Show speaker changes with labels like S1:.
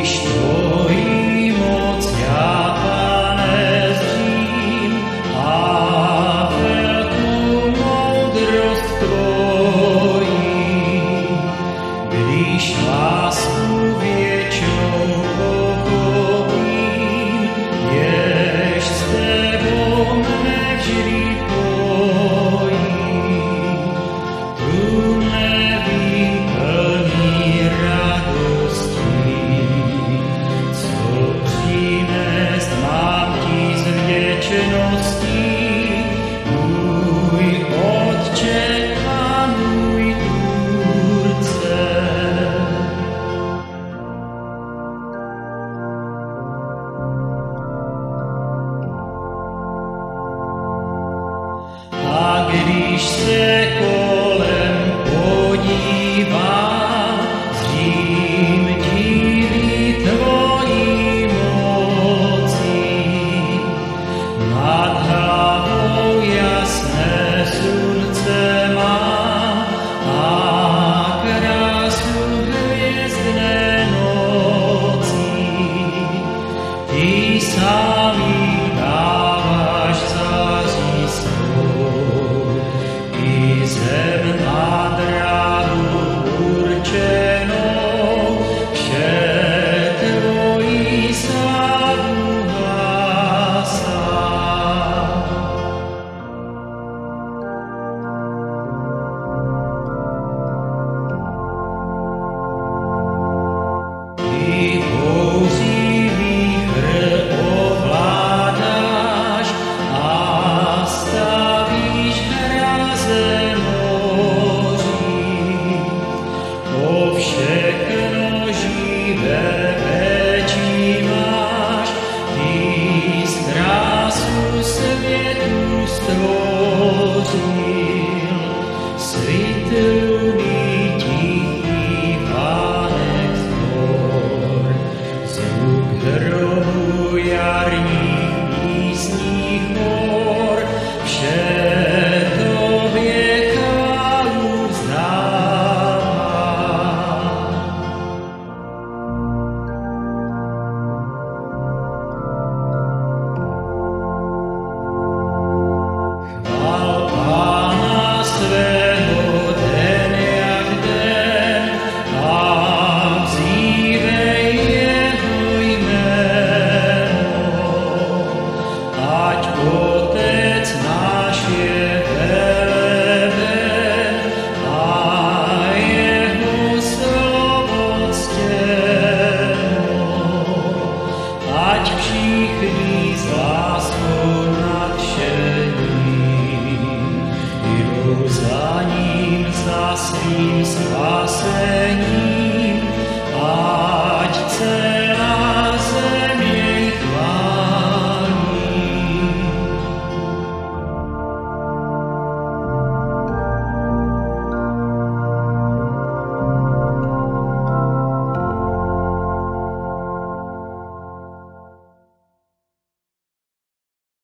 S1: Když se kolem podívám, zřím díly tvojí moci. Nad hlavou jasné slunce má a krásu hvězdné noci. Ty sám dáváš září svou, i zem a dráhu určenou, vše tvojí slávu hlásá. Ty bouří vítr ovládáš a stavíš hráze moří. O všechno živé péči máš, ty z krásu světu stvořil. Svit lubí tichý pánek zbor, zvuk hromu jarních písních hor, vše tobě chválu vzdává. Chvál Pána svého den jak den a vzívej jeho jméno. Ať Otec náš je veleben a jeho slovo ctěno. Ať všichni s láskou nadšení jdou za ním, za svým spasením.